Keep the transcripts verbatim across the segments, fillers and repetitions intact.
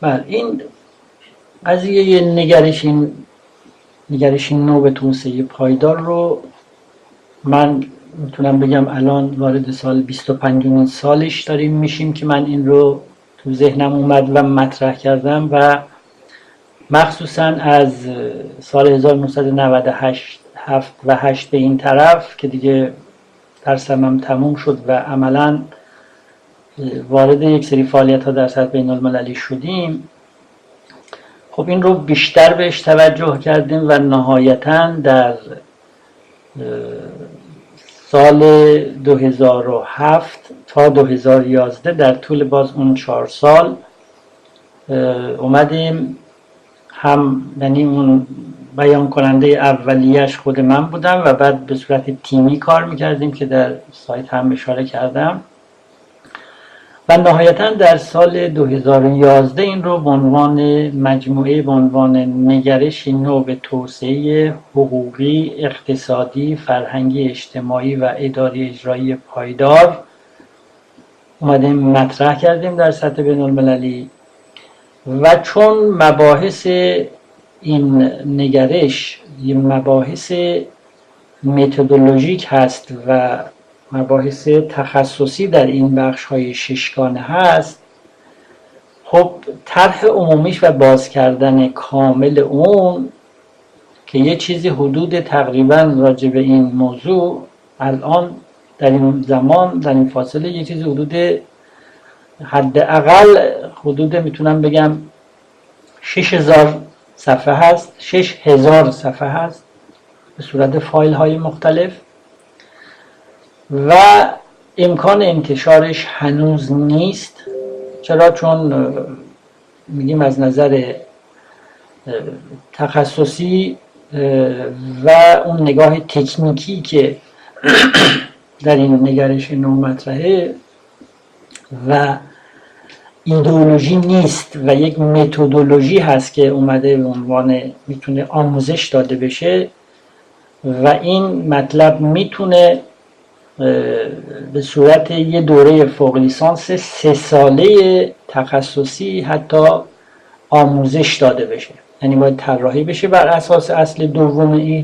بله، این قضیه نگرش نگرش نو به توسعه پایدار رو من میتونم بگم الان وارد سال بیست و پنجمین سالش داریم میشیم که من این رو تو ذهنم اومد و مطرح کردم و مخصوصا از سال هزار و نهصد و نود و هشت هفت و هشت به این طرف که دیگه درسم هم تموم شد و عملا وارد یک سری فعالیت ها در سطح بین المللی شدیم. خب این رو بیشتر بهش توجه کردیم و نهایتاً در سال دو هزار و هفت تا دو هزار و یازده در طول باز اون چهار سال اومدیم، هم یعنی اون بیان کننده اولیش خود من بودم و بعد به صورت تیمی کار میکردیم که در سایت هم اشاره کردم و نهایتاً در سال دو هزار و یازده این رو به عنوان مجموعه به عنوان نگرش نو به توسعه حقوقی، اقتصادی، فرهنگی، اجتماعی و اداری اجرایی پایدار اومدیم مطرح کردیم در سطح بین المللی. و چون مباحث این نگرش یه مباحث متدولوژیک هست و مباحث تخصصی در این بخش های ششگانه هست، خب طرح عمومیش و باز کردن کامل اون که یه چیزی حدود تقریبا راجع به این موضوع الان در این زمان در این فاصله یه چیزی حدود حداقل حدود میتونم بگم شش هزار صفحه هست، شش هزار صفحه هست به صورت فایل های مختلف و امکان انتشارش هنوز نیست. چرا؟ چون میگیم از نظر تخصصی و اون نگاه تکنیکی که در این نگرش نو مطرحه و ایدئولوژی نیست و یک متدولوژی هست که اومده به عنوان میتونه آموزش داده بشه و این مطلب میتونه به صورت یه دوره فوق لیسانس سه ساله تخصصی حتی آموزش داده بشه، یعنی باید طراحی بشه بر اساس اصل دوم این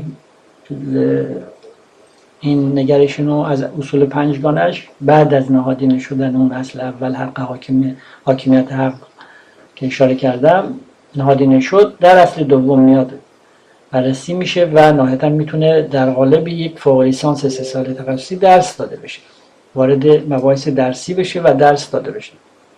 این نگرش نو از اصول پنجگانش بعد از نهادینه شدن اون اصل اول حق حاکم حاکمیت حق که اشاره کردم نهادینه شد، در اصل دوم میاد بررسی میشه و نهایتا میتونه در قالب یک فوق لیسانس سه ساله تخصصی درس داده بشه، وارد مباحث درسی بشه و درس داده بشه.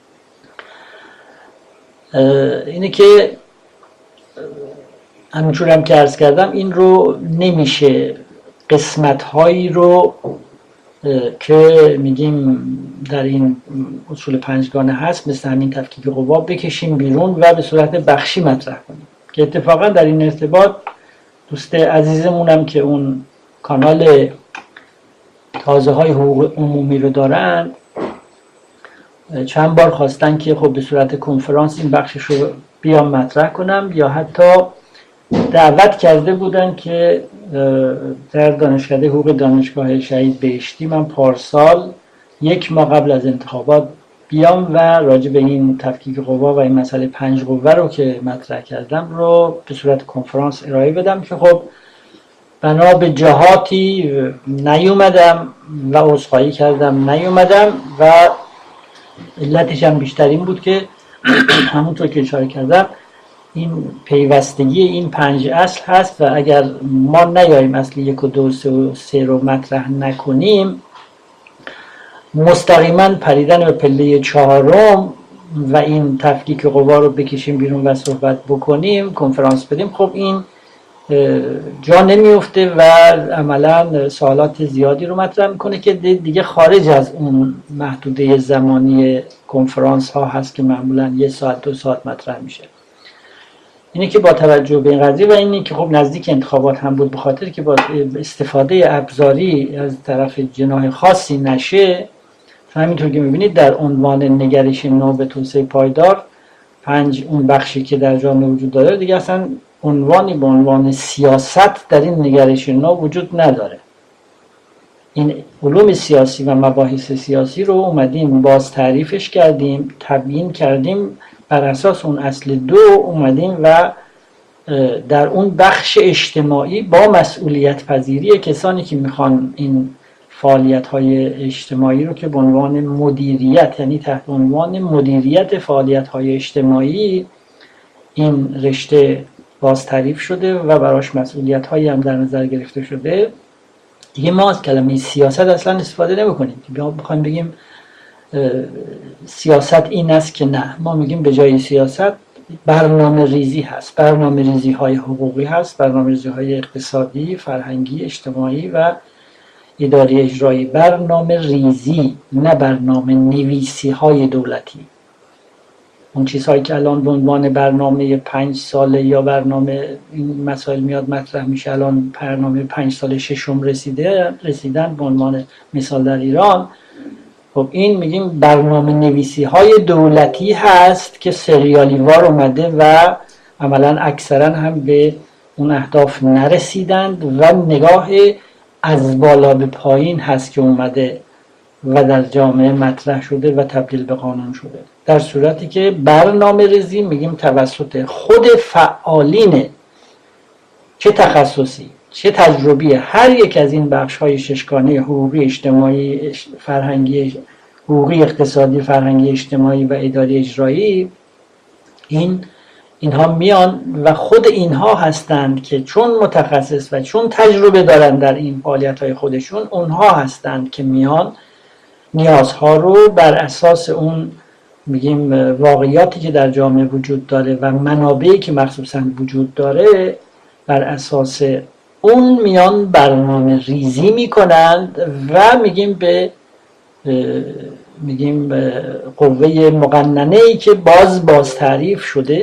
اینه که همینجور هم که عرض کردم این رو نمیشه قسمت هایی رو که میگیم در این اصول پنجگانه هست مثل همین تفکیک قوا بکشیم بیرون و به صورت بخشی مطرح کنیم، که اتفاقا در این ارتباط دوست عزیزمونم که اون کانال تازه های حقوق عمومی رو دارن چند بار خواستن که خب به صورت کنفرانس این بخشش رو بیام مطرح کنم، یا حتی دعوت کرده بودن که در دانشکده حقوق دانشگاه شهید بهشتی من پارسال یک ماه قبل از انتخابات بیام و راجع به این تفکیک قوا و این مسئله پنج قوه رو که مطرح کردم رو به صورت کنفرانس ارائه بدم که خب بنا به جهاتی نیومدم و عذرخواهی کردم نیومدم و علتش هم بیشتر این بود که همونطور که اشاره کردم این پیوستگی این پنج اصل هست و اگر ما نیاییم اصل یک و دو سه و سه رو مطرح نکنیم مستقیما پریدن به پله چهارم و این تفکیک قوا رو بکشیم بیرون و صحبت بکنیم کنفرانس بدیم، خب این جا نمیفته و عملا سوالات زیادی رو مطرح میکنه که دیگه خارج از اون محدوده زمانی کنفرانس ها هست که معمولا یه ساعت دو ساعت مطرح میشه. اینه که با توجه به این قضیه و اینه که خب نزدیک انتخابات هم بود، به خاطر که با استفاده ابزاری از طرف جناح خاصی نشه، همینطور که میبینید در عنوان نگرش نو به توسعه پایدار پنج اون بخشی که در جامعه وجود داره دیگه اصلا عنوانی به عنوان سیاست در این نگرش نو وجود نداره. این علوم سیاسی و مباحث سیاسی رو اومدیم باز تعریفش کردیم، تبیین کردیم، بر اساس اون اصل دو اومدیم و در اون بخش اجتماعی با مسئولیت پذیری کسانی که میخوان این فعالیت های اجتماعی رو که به عنوان مدیریت، یعنی تحت عنوان مدیریت فعالیت های اجتماعی این رشته باز تعریف شده و براش مسئولیت هایی هم در نظر گرفته شده. دیگه ما از کلمه سیاست اصلا استفاده نمی کنیم که بخوایم بگیم سیاست این است که نه، ما میگیم به جای سیاست برنامه ریزی هست، برنامه ریزی های حقوقی هست، برنامه ریزی های اقتصادی، فرهنگی، اجتماعی و اداری اجرایی. برنامه ریزی، نه برنامه نویسی های دولتی. اون چیزهایی که الان به عنوان برنامه پنج ساله یا برنامه این مسائل میاد مطرح میشه، الان برنامه پنج ساله ششم رسیده رسیدن به عنوان مثال در ایران. خب این میگیم برنامه نویسی های دولتی هست که سریالی وار اومده و عملا اکثرا هم به اون اهداف نرسیدند و نگاه از بالا به پایین هست که اومده و در جامعه مطرح شده و تبدیل به قانون شده. در صورتی که برنامه ریزی میگیم توسط خود فعالین چه تخصصی چه تجربی هر یک از این بخش های ششگانه حقوقی، اجتماعی، فرهنگی، حقوقی، اقتصادی، فرهنگی، اجتماعی و اداری اجرایی، این اینها میان و خود اینها هستند که چون متخصص و چون تجربه دارن در این فعالیت های خودشون، اونها هستند که میان نیازها رو بر اساس اون میگیم واقعیاتی که در جامعه وجود داره و منابعی که مخصوصا وجود داره، بر اساس اون میان برنامه ریزی میکنند و میگیم به میگیم قوه مقننه‌ای که باز باز تعریف شده.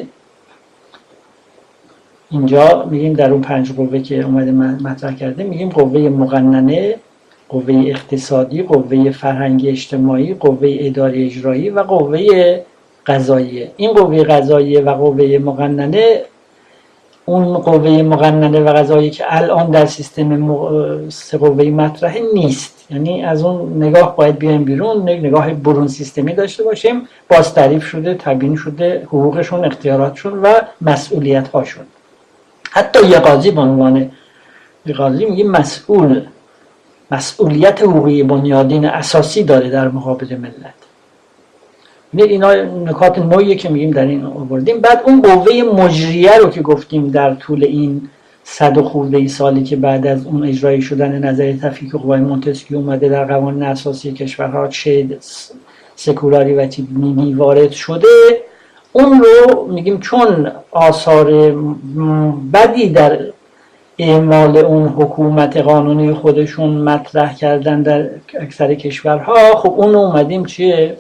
اینجا میگیم در اون پنج قوه که اومده مطرح کرده، میگیم قوه مقننه، قوه اقتصادی، قوه فرهنگی اجتماعی، قوه اداری اجرایی و قوه قضاییه. این قوه قضاییه و قوه مقننه اون قوه مقننه و قضاییه که الان در سیستم سه قوه مطرحه نیست، یعنی از اون نگاه باید بیایم بیرون، نگاه برون سیستمی داشته باشیم. باز تعریف شده، تبیین شده حقوقشون، اختیاراتشون و مسئولیت هاشون. حتی یه قاضی به عنوان یه قاضی میگیم مسئول، مسئولیت حقوقی بنیادین اساسی داره در مقابل ملت. اینا نکات نوعیه که میگیم در این آوردیم. بعد اون قوه مجریه رو که گفتیم در طول این صد و خورده ای سالی که بعد از اون اجرایی شدن نظریه تفکیک قوای مونتسکیو اومده در قوانین اساسی کشورها، چه سکولاری و چه دینی وارد شده، اون رو میگیم چون آثار بدی در اعمال اون حکومت قانونی خودشون مطرح کردن در اکثر کشورها، خب اون رو اومدیم چیه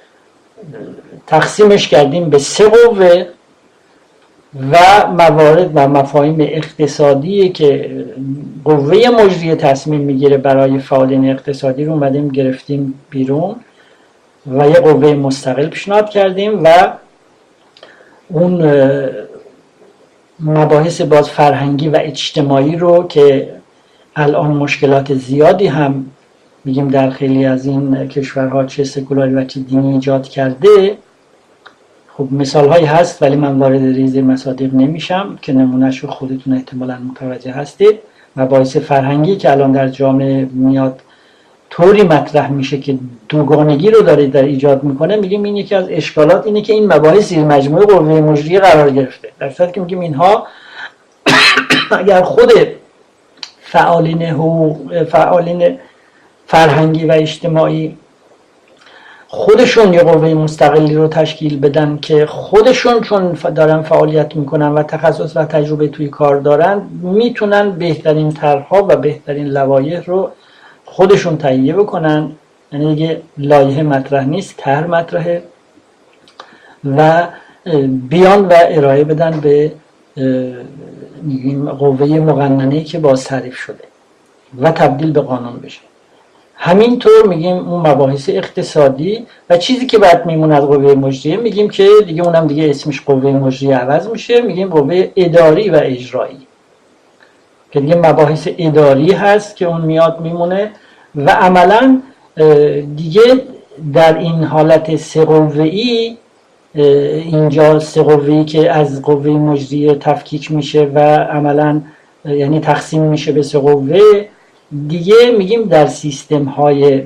تقسیمش کردیم به سه قوه و موارد و مفاهیم اقتصادی که قوه مجریه تصمیم میگیره برای فعالین اقتصادی رو اومدیم گرفتیم بیرون و یه قوه مستقل پیشنهاد کردیم و اون مباحث باز فرهنگی و اجتماعی رو که الان مشکلات زیادی هم میگیم در خیلی از این کشورها چه سکولاری و چه دینی ایجاد کرده. خب مثال هایی هست ولی من وارد ریز مصادیق نمیشم که نمونهش رو خودتون احتمالاً متوجه هستید. مباحث فرهنگی که الان در جامعه میاد طوری مطرح میشه که دوگانگی رو داره در ایجاد میکنه، میگیم این یکی از اشکالات اینه که این مباحث زیر مجموعه قوه مجریه قرار گرفته، در صورتی که میگیم اینها اگر خود فعالین حقوق، فعالین فرهنگی و اجتماعی خودشون یه قوه مستقلی رو تشکیل بدن که خودشون چون دارن فعالیت میکنن و تخصص و تجربه توی کار دارن، میتونن بهترین طرح‌ها و بهترین لوایح رو خودشون تهیه بکنن. یعنی دیگه لایحه مطرح نیست، طرح مطرحه و بیان و ارائه بدن به قوه مقننه‌ای که باز تعریف شده و تبدیل به قانون بشه. همینطور میگیم اون مباحث اقتصادی و چیزی که بعد میمونه از قوه مجریه میگیم که دیگه اونم دیگه اسمش قوه مجریه عوض میشه، میگیم قوه اداری و اجرایی که دیگه مباحث اداری هست که اون میاد میمونه و عملا دیگه در این حالت سه قوه‌ای، اینجا سه قوه‌ای که از قوه مجریه تفکیک میشه و عملا یعنی تقسیم میشه به سه قوه دیگه، میگیم در سیستم های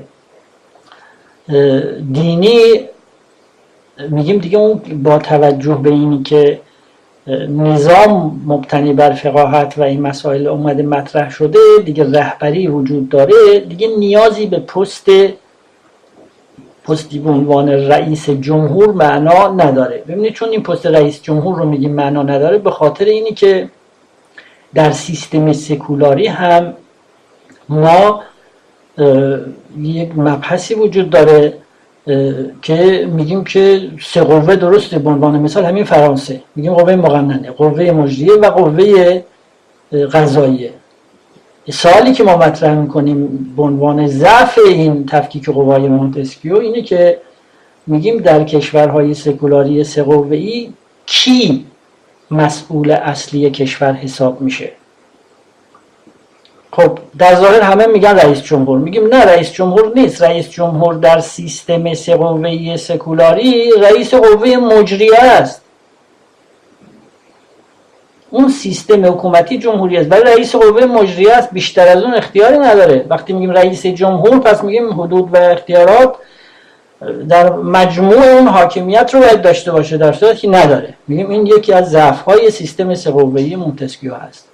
دینی میگیم دیگه اون با توجه به اینی که نظام مبتنی بر فقاهت و این مسائل اومده مطرح شده، دیگه رهبری وجود داره، دیگه نیازی به پست پستی به عنوان رئیس جمهور معنا نداره. ببینید چون این پست رئیس جمهور رو میگیم معنا نداره، به خاطر اینی که در سیستم سکولاری هم ما یک مبحثی وجود داره که میگیم که سه قوه درسته. به عنوان مثال همین فرانسه میگیم قوه مقننه، قوه مجریه و قوه قضاییه. سوالی که ما مطرح میکنیم به عنوان ضعف این تفکیک قوای مونتسکیو اینه که میگیم در کشورهای سکولاری سه قوه‌ای کی مسئول اصلی کشور حساب میشه؟ خب در ظاهر همه میگن رئیس جمهور، میگیم نه، رئیس جمهور نیست. رئیس جمهور در سیستم سه قوه‌ای سکولاری رئیس قوه مجریه است. اون سیستم حکومتی جمهوری است ولی رئیس قوه مجریه است، بیشتر از اون اختیاری نداره. وقتی میگیم رئیس جمهور پس میگیم حدود و اختیارات در مجموع اون حاکمیت رو باید داشته باشه، در صورتی که نداره. میگیم این یکی از ضعف‌های سیستم سه قوه‌ای مونتسکیو هست.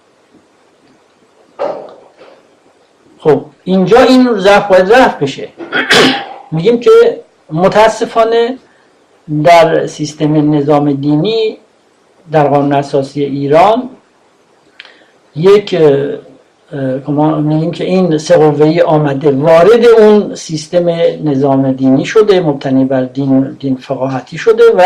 خب اینجا این ضعف باید رفع بشه. میگیم که متاسفانه در سیستم نظام دینی در قانون اساسی ایران یک میگیم که این سه قوه‌ای آمده وارد اون سیستم نظام دینی شده، مبتنی بر دین دین فقاهتی شده و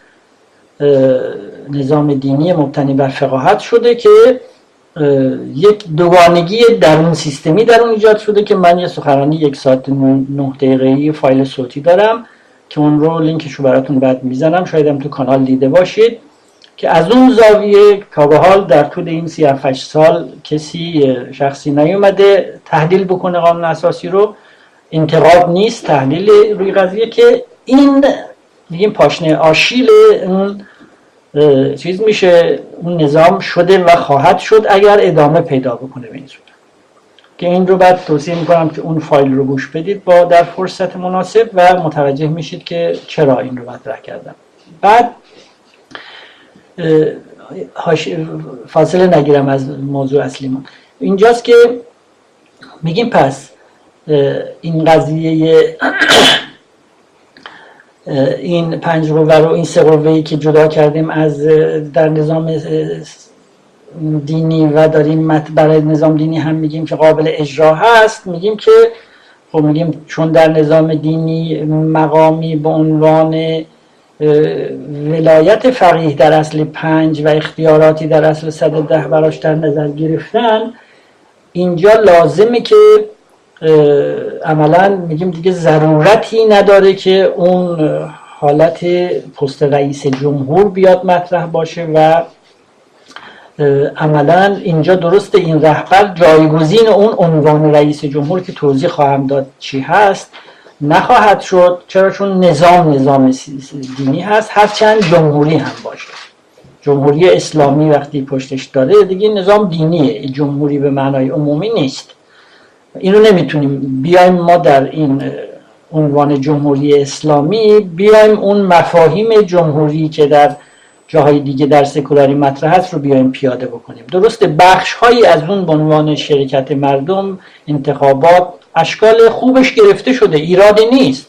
نظام دینی مبتنی بر فقاهت شده که یک دوگانگی درون سیستمی در اون ایجاد شده که من یه سخنرانی یک ساعت نه دقیقه‌ای فایل صوتی دارم که اون رو لینکشو براتون بعد میزنم، شاید هم تو کانال دیده باشید، که از اون زاویه که به حال در طول این سی و هشت سال کسی شخصی نیومده تحلیل بکنه قانون اساسی رو. انتقاد نیست، تحلیل روی قضیه که این میگیم پاشنه آشیل اون چیز میشه، اون نظام شده و خواهد شد اگر ادامه پیدا بکنه به این صورت. که این رو بعد توصیه میکنم که اون فایل رو گوش بدید با در فرصت مناسب و متوجه میشید که چرا این رو مطرح کردم. بعد فاصله نگیرم از موضوع اصلی ما. اینجاست که میگیم پس این قضیه این پنج قوه رو، این سه قوه‌ای که جدا کردیم از در نظام دینی و داریم برای نظام دینی هم میگیم که قابل اجرا هست، میگیم که خب میگیم چون در نظام دینی مقامی به عنوان ولایت فقیه در اصل پنج و اختیاراتی در اصل صد و ده براش در نظر گرفتن، اینجا لازمه که عملا میگیم دیگه ضرورتی نداره که اون حالت پست رئیس جمهور بیاد مطرح باشه و عملا اینجا درسته این رهبر جایگزین اون عنوان رئیس جمهور که توضیح خواهم داد چی هست نخواهد شد. چرا؟ چون نظام نظام دینی هست، هرچند جمهوری هم باشه. جمهوری اسلامی وقتی پشتش داره دیگه نظام دینیه، جمهوری به معنای عمومی نیست. اینو نمیتونیم بیایم ما در این عنوان جمهوری اسلامی بیایم اون مفاهیم جمهوری که در جاهای دیگه در سکولاری مطرح هست رو بیایم پیاده بکنیم. درسته بخش هایی از اون به عنوان شرکت مردم، انتخابات، اشکال خوبش گرفته شده، ایرادی نیست،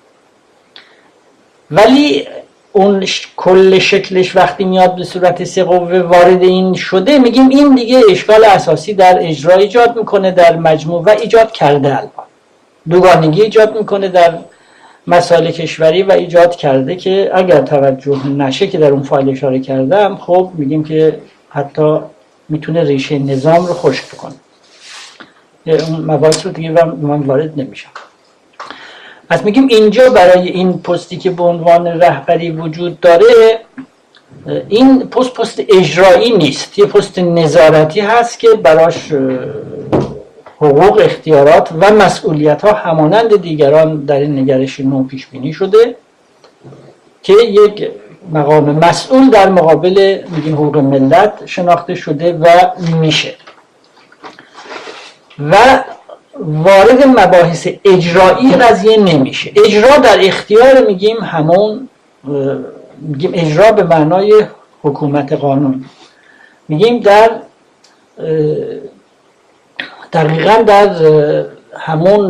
ولی اون کل شکلش وقتی میاد به صورت سه قوه وارد این شده، میگیم این دیگه اشکال اساسی در اجرا ایجاد میکنه در مجموع و ایجاد کرده، الان دوگانگی ایجاد میکنه در مسائل کشوری و ایجاد کرده که اگر توجه نشه که در اون فایل اشاره کردم، خب میگیم که حتی میتونه ریشه نظام رو خشک کنه. اون مباحث رو دیگه من وارد نمیشم. پس میگیم اینجا برای این پستی که به عنوان رهبری وجود داره، این پست پست اجرایی نیست، یه پست نظارتی هست که براش حقوق، اختیارات و مسئولیت ها همانند دیگران در این نگرش نو پیش بینی شده که یک مقام مسئول در مقابل میگیم حقوق ملت شناخته شده و میشه. و وارد مباحث اجرایی قضیه نمیشه. اجرا در اختیار میگیم همون میگیم اجرا به معنای حکومت قانون، میگیم در دقیقا در همون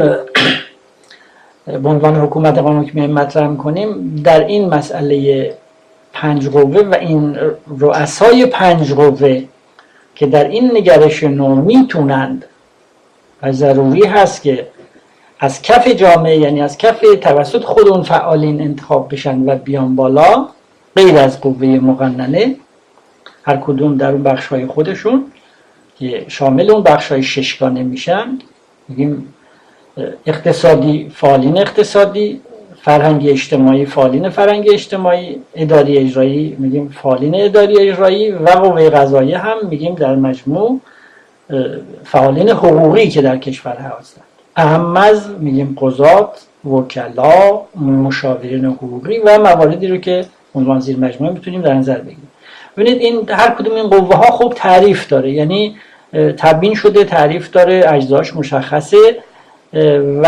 به عنوان حکومت قانون که میایم مطرح میکنیم در این مسئله پنج قوه و این رؤسای پنج قوه که در این نگرش نو میتونند و ضروری هست که از کف جامعه، یعنی از کف توسط خود اون فعالین انتخاب بشن و بیان بالا، غیر از قوه مقننه، هر کدوم در اون بخش‌های خودشون که شامل اون بخش‌های ششگانه میشن، میگیم اقتصادی فعالین اقتصادی، فرهنگی اجتماعی فعالین فرهنگی اجتماعی، اداری اجرایی میگیم فعالین اداری اجرایی و قوه قضاییه هم میگیم در مجموع فعالین حقوقی که در کشور هستند. اهم از میگیم قضات، وکلا، مشاورین حقوقی و مواردی رو که عنوان زیر مجموعه میتونیم در نظر بگیریم. ببینید این هر کدوم این قوه ها خوب تعریف داره، یعنی تبیین شده، تعریف داره، اجزاش مشخصه. و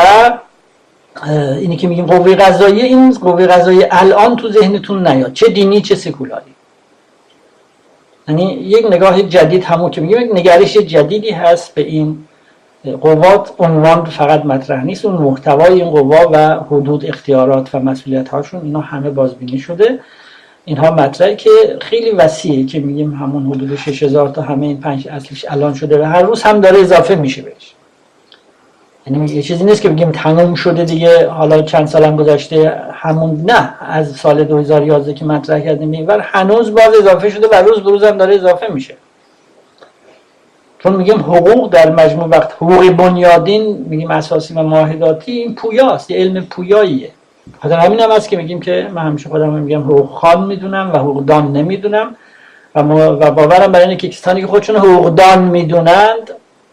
اینی که میگیم قوه قضاییه، این قوه قضاییه الان تو ذهنتون نیاد، چه دینی چه سکولاری، یعنی یک نگاه جدید، همون که میگیم یک نگرش جدیدی هست به این قوات. عنوان فقط مطرح نیست، اون محتوای این قوا و حدود اختیارات و مسئولیت هاشون اینا همه بازبینی شده. اینها مطرحی که خیلی وسیعه که میگیم همون حدود شش هزار تا همه این پنج اصلش الان شده و هر روز هم داره اضافه میشه بهش. یعنی یه چیزی نیست که بگیم تموم شده دیگه، حالا چند سال هم گذشته همون، نه، از سال دو هزار و یازده که مطرح کردیم اینور هنوز باز اضافه شده و روز به روز هم داره اضافه میشه. چون میگیم حقوق در مجموع وقت حقوق بنیادین میگیم اساسی و معاهداتی، این پویاست، یه علم پویاییه. خاطر همین هم هست که میگیم که من همیشه خودم میگم حقوق خوان میدونم و حقوق دان نمیدونم و, و باورم بر اینه که کسانی که خودشون حقوق دان میدونند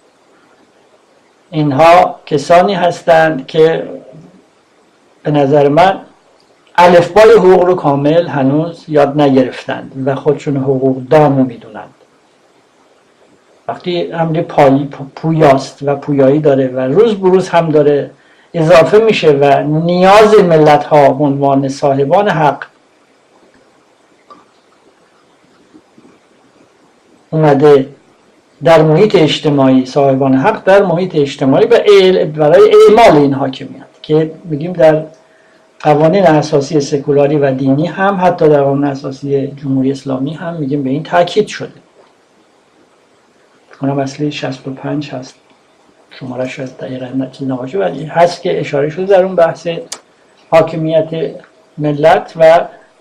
اینها کسانی هستند که به نظر من الفبای حقوق رو کامل هنوز یاد نگرفتند و خودشون حقوق دان رو میدونند. وقتی امر پایی پویاست و پویایی داره و روز به روز هم داره اضافه میشه و نیاز ملت ها به عنوان صاحبان حق اومده در محیط اجتماعی، صاحبان حق در محیط اجتماعی و برای اعمال این حاکمیت که میگیم در قوانین اساسی سکولاری و دینی هم، حتی در قانون اساسی جمهوری اسلامی هم میگیم به این تاکید شده. اونم اصلی شصت و پنج هست، شماره شاید دقیقا چیز نباشه ولی هست که اشاره شده در اون بحث حاکمیت ملت. و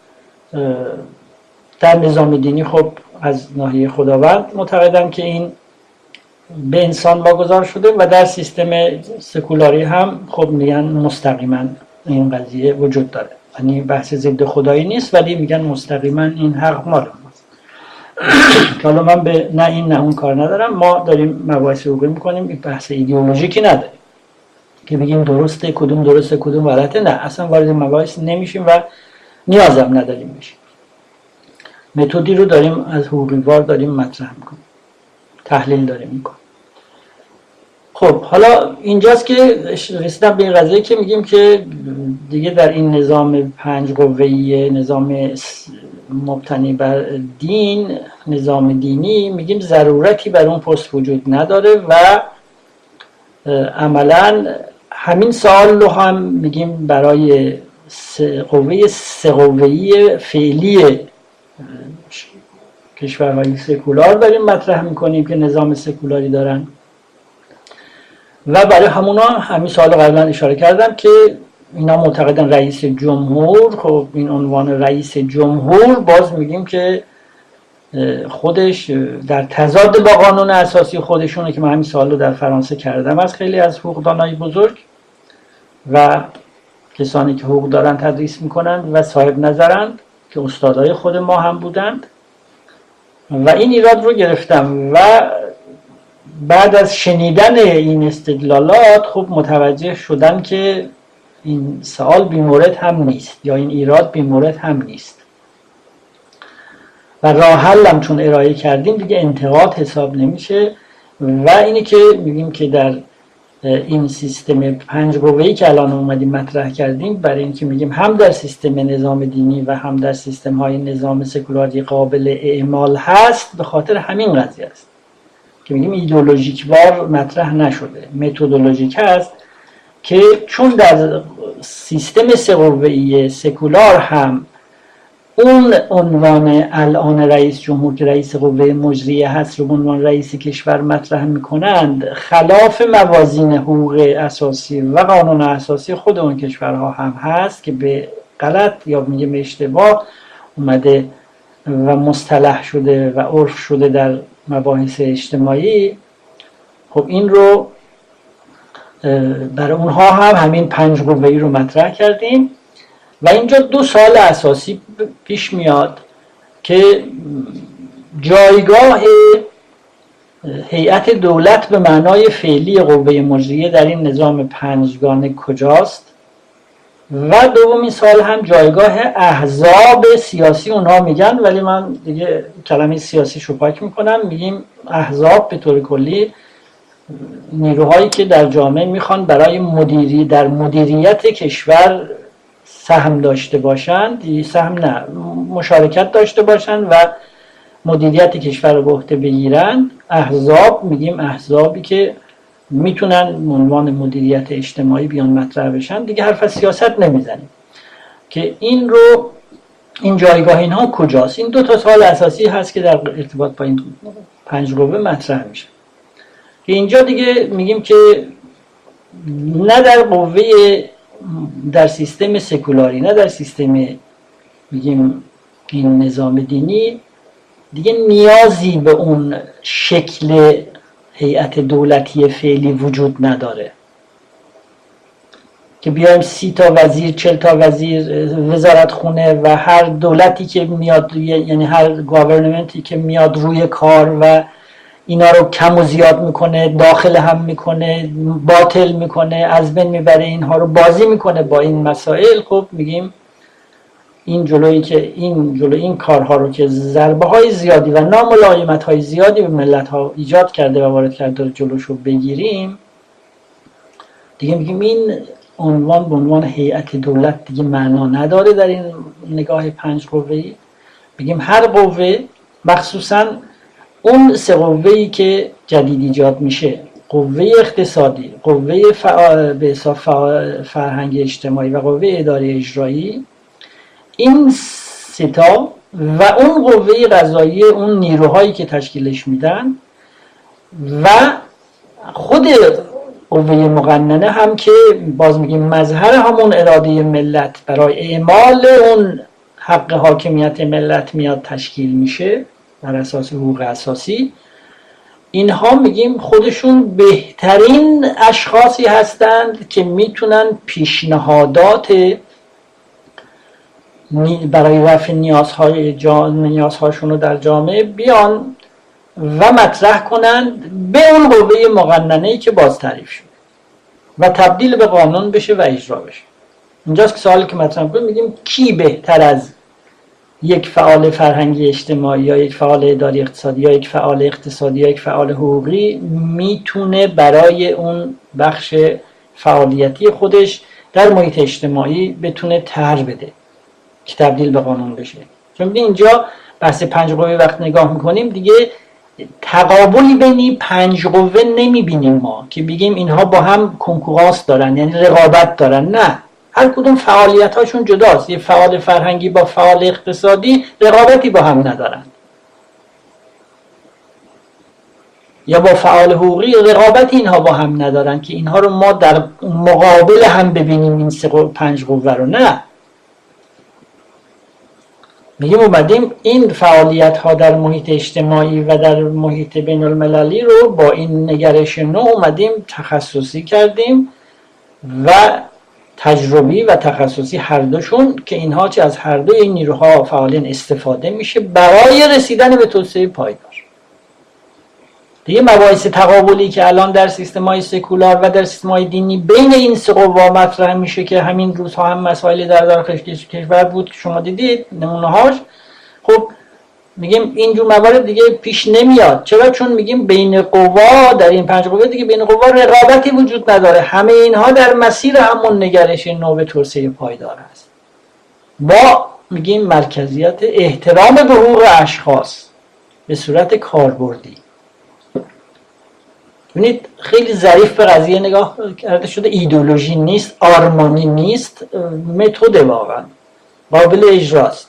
در نظام دینی خب از ناحیه خداوند معتقدم که این به انسان واگذار شده و در سیستم سکولاری هم خب میگن مستقیما این قضیه وجود داره، یعنی بحث ضد خدایی نیست ولی میگن مستقیما این حق مال ماست. حالا من به نه این نه اون کار ندارم، ما داریم مباحث حقوقی میکنیم، این بحث ایدئولوژیکی نداریم که بگیم درسته کدوم درسته کدوم غلطه، نه، اصلا وارد مباحث نمیشیم و نیازم نداریم بشیم. متدی رو داریم از حقوقی‌وار داریم مطرح میکنیم، تحلیل داریم میکنیم. خب حالا اینجاست که رسیدم به این قضیه که میگیم که دیگه در این نظام پنج قوه‌ای، نظام مبتنی بر دین، نظام دینی، میگیم ضرورتی بر اون پست وجود نداره و عملاً همین سوال رو هم میگیم برای قوه سه قوه‌ای فعلی کشورهای سکولار داریم مطرح میکنیم که نظام سکولاری دارن و برای همونا همین سوال قبلا اشاره کردم که اینا معتقدن رئیس جمهور، خب این عنوان رئیس جمهور باز میگیم که خودش در تضاد با قانون اساسی خودشونه که من همین سوال رو در فرانسه کردم از خیلی از حقوقدانای بزرگ و کسانی که حقوق دارن تدریس میکنند و صاحب نظرند که استادای خود ما هم بودند و این ایراد رو گرفتم و بعد از شنیدن این استدلالات خب متوجه شدم که این سوال بیمورد هم نیست یا این ایراد بیمورد هم نیست و راه حلم چون ارائه کردیم دیگه انتقاد حساب نمیشه و اینی که میگیم که در این سیستم پنج قوه‌ای که الان اومدیم مطرح کردیم برای اینکه میگیم هم در سیستم نظام دینی و هم در سیستم های نظام سکولاری قابل اعمال هست، به خاطر همین قضیه است که میگیم ایدئولوژیک وار مطرح نشده، متدولوژیک هست که چون در سیستم سه قوه‌ای سکولار هم اون عنوان الان رئیس جمهور که رئیس قوه مجریه هست رو به عنوان رئیس کشور مطرح میکنند، خلاف موازین حقوق اساسی و قانون اساسی خود اون کشورها هم هست که به غلط یا میگیم اشتباه اومده و مصطلح شده و عرف شده در مباحث اجتماعی. خب این رو برای اونها هم همین پنج قوه‌ای رو مطرح کردیم و اینجا دو سوال اساسی پیش میاد که جایگاه هیئت دولت به معنای فعلی قوه مجریه در این نظام پنجگانه کجاست و دومین سوال هم جایگاه احزاب سیاسی. اونها میگن ولی من دیگه کلمه سیاسی شو پاک میکنم، میگیم احزاب به طور کلی نیروهایی که در جامعه میخوان برای مدیری در مدیریت کشور سهم داشته باشند، سهم نه مشارکت داشته باشند و مدیریت کشور رو به عهده بگیرند. احزاب میگیم احزابی که میتونن عنوان مدیریت اجتماعی بیان مطرح بشن، دیگه حرف از سیاست نمیزنیم که این رو این جایگاه اینها کجاست. این دو تا سوال اساسی هست که در ارتباط با این پنج قوه مطرح میشه که اینجا دیگه میگیم که نه در قوه در سیستم سکولاری نه در سیستم میگیم این نظام دینی دیگه نیازی به اون شکل هیئت دولتی فعلی وجود نداره که بیایم سی تا وزیر چل تا وزیر وزارت خونه و هر دولتی که میاد یعنی هر گاورنمنتی که میاد روی کار و اینا رو کم و زیاد میکنه، داخل هم میکنه، باطل میکنه، از بین میبره، اینها رو بازی میکنه با این مسائل. خب میگیم این جلویی که این جلوی این کارها رو که ضربه های زیادی و ناملایمت های زیادی به ملت ها ایجاد کرده و وارد کرده جلوش رو بگیریم، دیگه میگیم این عنوان به عنوان هیئت دولت دیگه معنا نداره در این نگاه پنج قوه‌ای. میگیم هر قوه مخصوصاً اون سه قوه‌ای که جدید ایجاد میشه، قوه اقتصادی، قوه فعال به حساب فرهنگ اجتماعی و قوه اداره اجرایی، این سه تا و اون قوه قضاییه اون نیروهایی که تشکیلش میدن و خود قوه مقننه هم که باز میگیم مظهر همون اراده ملت برای اعمال اون حق حاکمیت ملت میاد تشکیل میشه بر اساس حقوق اساسی. اینها میگیم خودشون بهترین اشخاصی هستند که میتونن پیشنهادات برای رفع نیازهای نیازهاشون رو در جامعه بیان و مطرح کنند به اون قوه مقننه‌ای که باز تعریف شد و تبدیل به قانون بشه و اجرا بشه. اینجاست که سوالی که مطرح کنیم میگیم کی بهتر از یک فعال فرهنگی اجتماعی یا یک فعال اداری اقتصادی یا یک فعال اقتصادی یا یک فعال حقوقی میتونه برای اون بخش فعالیتی خودش در محیط اجتماعی بتونه طرح بده که تبدیل به قانون بشه. چون اینجا بحث پنج قوه وقت نگاه میکنیم دیگه تقابلی بین پنج قوه نمیبینیم ما که بگیم اینها با هم کنکورانس دارن یعنی رقابت دارن، نه، هر کدوم فعالیت هاشون جداست. یه فعال فرهنگی با فعال اقتصادی رقابتی با هم ندارن، یا با فعال حقوقی رقابتی اینها با هم ندارن که اینها رو ما در مقابل هم ببینیم این سه پنج قوه رو. نه، میگیم اومدیم این فعالیت ها در محیط اجتماعی و در محیط بین المللی رو با این نگرش نو اومدیم تخصصی کردیم و تجربی و تخصصی هر دوشون که اینها چه از هر دوی این نیروها فعالین استفاده میشه برای رسیدن به توسعه پایدار. دیگه مباحث تقابلی که الان در سیستم‌های سکولار و در سیستم‌های دینی بین این سه قوا مطرح میشه که همین روزها هم مسائل در داخل کشور بود که شما دیدید نمونه‌هاش، خب میگیم اینجور موارد دیگه پیش نمیاد. چرا؟ چون میگیم بین قوا، در این پنج قوا دیگه بین قوا رقابتی وجود نداره، همه اینها در مسیر همون نگرش نو توسعه پایدار هست با میگیم مرکزیت احترام به حقوق اشخاص به صورت کاربردی. ببینید خیلی ظریف به قضیه نگاه کرده شده، ایدئولوژی نیست، آرمانی نیست، متد واقعا قابل اجراست،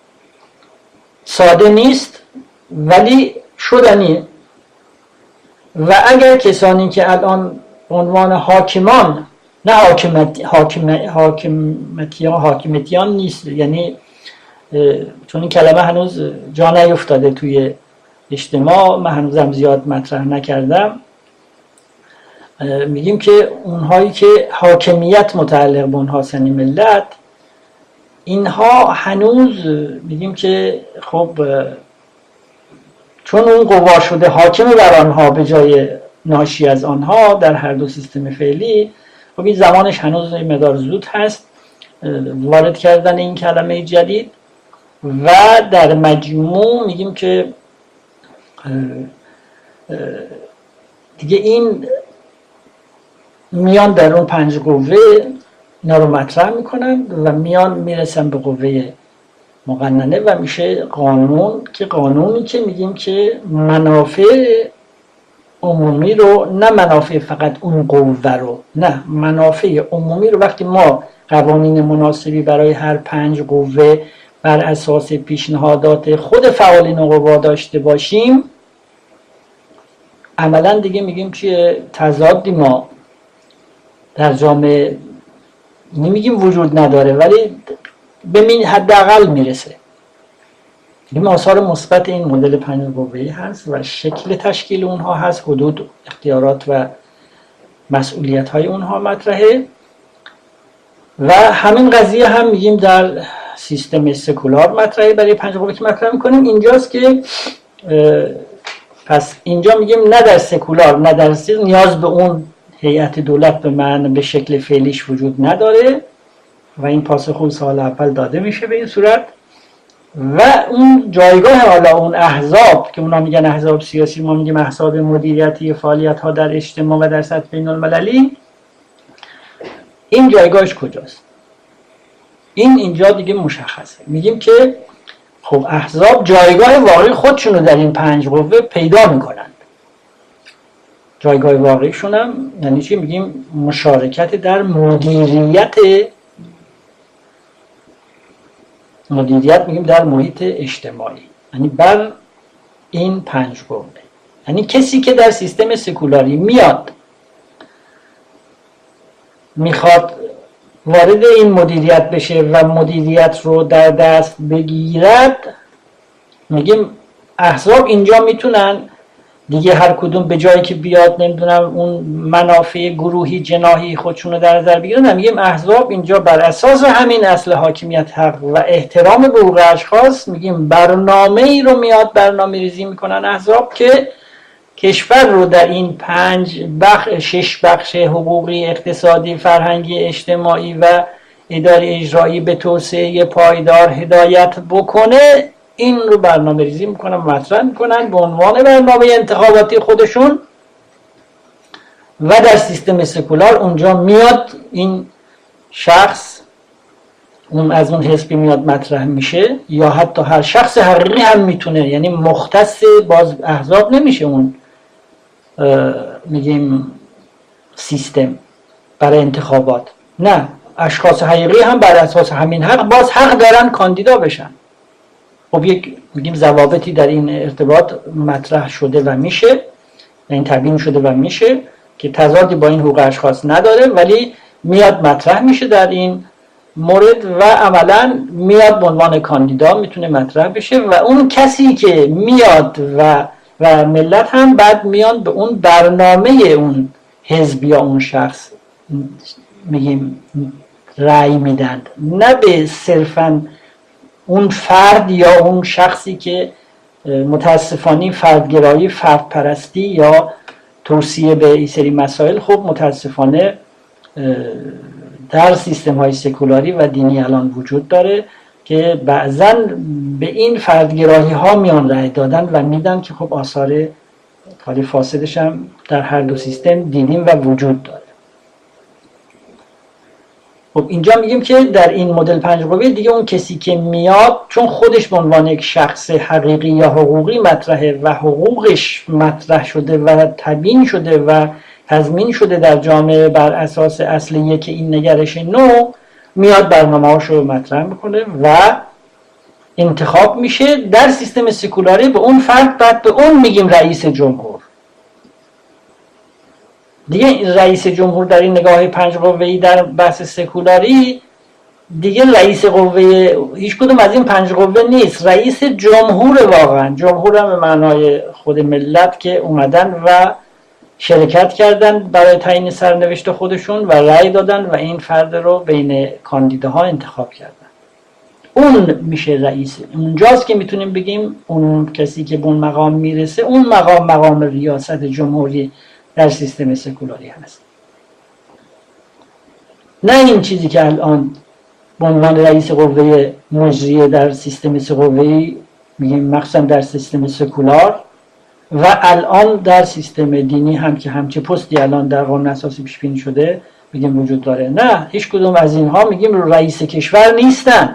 ساده نیست ولی شدنیه. و اگر کسانی که الان عنوان حاکمان، نه حاکمت حاکم حاکمتیان حاکمتیان نیست، یعنی چون این کلمه هنوز جا نیفتاده توی اجتماع، من هنوزم زیاد مطرح نکردم، میگیم که اونهایی که حاکمیت متعلق به اونها سنی ملت، اینها هنوز میگیم که خب چون اون قوا شده حاکم بر آنها به جای ناشی از آنها در هر دو سیستم فعلی، خب این زمانش هنوز مقدار زود هست وارد کردن این کلمه جدید. و در مجموع میگیم که دیگه این میان در اون پنج قوه اینا رو مطرح میکنن و میان میرسن به قوه مقننه و میشه قانون، که قانونی که میگیم که منافع عمومی رو، نه منافع فقط اون قوه رو، نه منافع عمومی رو وقتی ما قوانین مناسبی برای هر پنج قوه بر اساس پیشنهادات خود فعالین قوا داشته باشیم، عملا دیگه میگیم که تضادی ما در جامعه نمیگیم وجود نداره ولی به این حداقل میرسه. این آثار مثبت این مدل پنج قوه‌ای هست و شکل تشکیل اونها هست، حدود، اختیارات و مسئولیت های اونها مطرحه. و همین قضیه هم میگیم در سیستم سکولار مطرحه، برای پنج قوه که مطرح میکنیم اینجاست که پس اینجا میگیم نه در سکولار نه در سیستم نیاز به اون هیئت دولت به معنی به شکل فعلیش وجود نداره و این پاسخ سال اول داده میشه به این صورت. و اون جایگاه حالا اون احزاب که اونا میگن احزاب سیاسی، ما میگیم احزاب مدیریتی فعالیت ها در اجتماع و در سطح بین المللی، این جایگاهش کجاست؟ این اینجا دیگه مشخصه. میگیم که خب احزاب جایگاه واقعی خودشون رو در این پنج قوه پیدا میکنند. جایگاه واقعیشون هم یعنی چی؟ میگیم مشارکت در مدیریت مدیریت میگیم در محیط اجتماعی، یعنی بر این پنج قوه. یعنی کسی که در سیستم سکولاری میاد میخواد وارد این مدیریت بشه و مدیریت رو در دست بگیرد، میگیم احزاب اینجا میتونن دیگه هر کدوم به جایی که بیاد نمیدونم اون منافع گروهی جناحی خودشون رو در نظر بگیرن. میگیم احزاب اینجا بر اساس همین اصل حاکمیت حق و احترام به حقوق اشخاص، میگیم برنامه ای رو میاد برنامه ریزی میکنن احزاب که کشور رو در این پنج بخش، شش بخش حقوقی، اقتصادی، فرهنگی، اجتماعی و اداری اجرایی به توسعه پایدار هدایت بکنه. این رو برنامه ریزی میکنن، مطرح میکنن به عنوان برنامه انتخاباتی خودشون. و در سیستم سکولار اونجا میاد این شخص اون از اون حزبی میاد مطرح میشه، یا حتی هر شخص حقیقی هم میتونه، یعنی مختص باز احزاب نمیشه اون میگیم سیستم برای انتخابات، نه، اشخاص حقیقی هم بر اساس همین حق باز حق دارن کاندیدا بشن. خب یک میگیم ضوابطی در این ارتباط مطرح شده و میشه، این تبیین شده و میشه که تضادی با این حقوق اشخاص نداره، ولی میاد مطرح میشه در این مورد و عملا میاد به عنوان کاندیدا میتونه مطرح بشه. و اون کسی که میاد و و ملت هم بعد میان به اون برنامه اون حزب یا اون شخص میگیم رأی میدن، نه به صرفاً اون فرد یا اون شخصی که متاسفانه فردگرایی، فردپرستی یا توصیه به این سری مسائل خب متاسفانه در سیستم های سکولاری و دینی الان وجود داره که بعضا به این فردگرایی ها میان رأی دادن و میدن که خب آثار خالی فاسدش هم در هر دو سیستم دیدیم و وجود داره. خب اینجا میگیم که در این مدل پنج قوه دیگه اون کسی که میاد چون خودش به عنوان یک شخص حقیقی یا حقوقی مطرحه و حقوقش مطرح شده و تبیین شده و تضمین شده در جامعه بر اساس اصلیه که این نگرش نو، میاد برنامه‌هاشو مطرح میکنه و انتخاب میشه. در سیستم سکولاری به اون فرد بعد به اون میگیم رئیس جمهور. دیگه رئیس جمهور در این نگاه پنج قوه‌ای در بحث سکولاری دیگه رئیس قوه هیچ کدوم از این پنج قوه نیست، رئیس جمهور. واقعا جمهور هم به معنای خود ملت که اومدن و شرکت کردن برای تعیین سرنوشت خودشون و رأی دادن و این فرد رو بین کاندیداها انتخاب کردن. اون میشه رئیس. اونجاست که میتونیم بگیم اون کسی که به اون مقام میرسه، اون مقام مقام ریاست جمهوری در سیستم سکولاری هست، نه این چیزی که الان به عنوان رئیس قوه مجریه در سیستم سقوه‌ای میگیم، مخصوصا در سیستم سکولار و الان در سیستم دینی هم که همچه پستی الان در قانون اساسی پیش بینی شده میگیم وجود داره. نه، هیچ کدوم از اینها میگیم رئیس کشور نیستن.